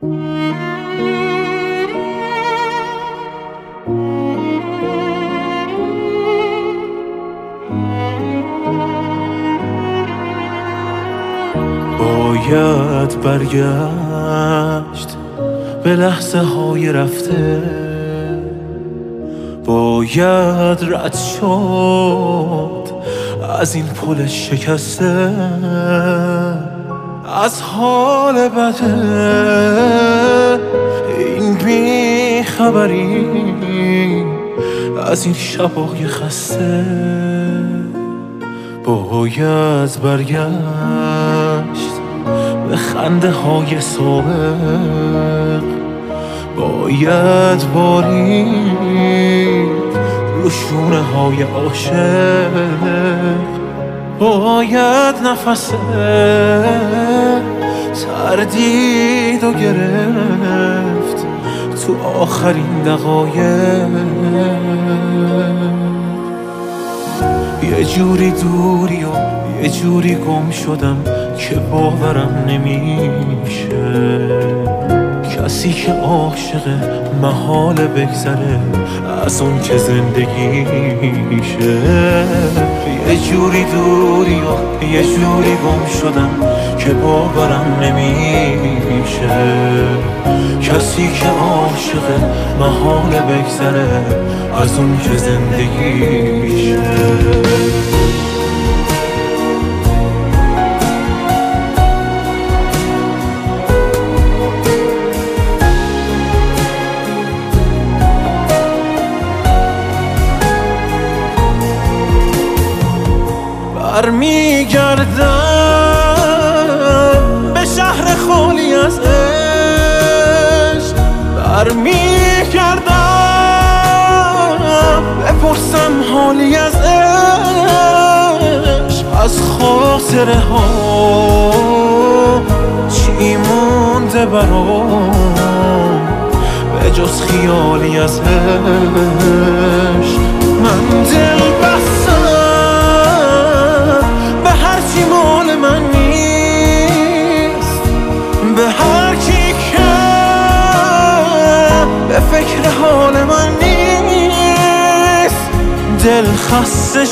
باید برگشت به لحظه های رفته، باید رد شد از این پل شکسته، از حال بده این بیخبری، از این شبای خسته. باید برگشت به خنده های سابق، باید بارید رو شونه های عاشق، باید نفس تردید و گرفت تو آخرین دقایق. یه جوری دوری و یه جوری گم شدم که باورم نمیشه، کسی که عاشقه محاله بگذره از اون که زندگیشه. یه جوری دوری و یه جوری گم شدم که باورم نمیشه، کسی که عاشقه محاله بگذره از اون که زندگیشه. برمیگردم به شهر خالی از عشق، برمیگردم بپرسم حالی از عشق، از خاطره ها چی مونده برام به جز خیالی از عشق. من دل بستم به هرچی مال من نیست، به هر کی که به فکر حال من نیست. دل خسته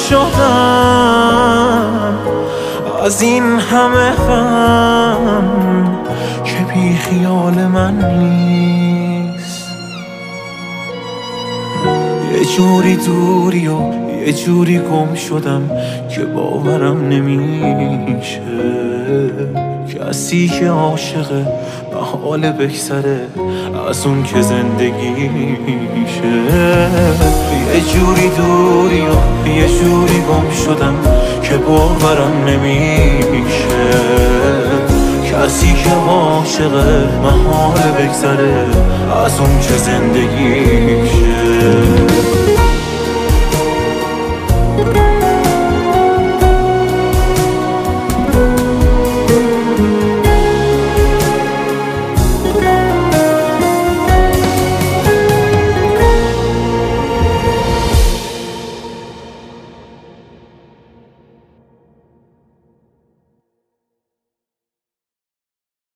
شدم از این همه غم که بی خیال من نیست. یه جوری دوری و یه جوری گم شدم که باورم نمیشه، کسی که عاشقه محاله بگذره از اون که زندگیشه. یه جوری دوری و یه جوری گم شدم که باورم نمیشه، کسی که عاشقه محاله بگذره از اون که زندگیشه.